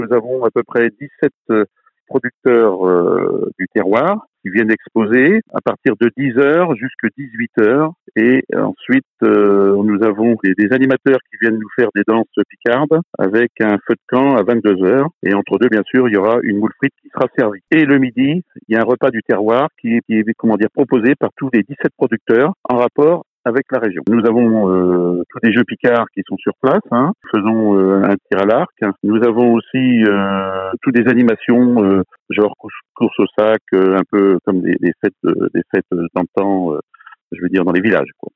Nous avons à peu près 17 producteurs du terroir qui viennent exposer à partir de 10 heures jusqu'à 18 heures. Et ensuite, nous avons des animateurs qui viennent nous faire des danses picardes avec un feu de camp à 22 heures. Et entre deux, bien sûr, il y aura une moule frite qui sera servie. Et le midi, il y a un repas du terroir qui est proposé par tous les 17 producteurs en rapport avec la région. Nous avons tous les jeux picards qui sont sur place. Faisons un tir à l'arc. Nous avons aussi toutes des animations genre course au sac, un peu comme des fêtes d'antan, je veux dire dans les villages, quoi.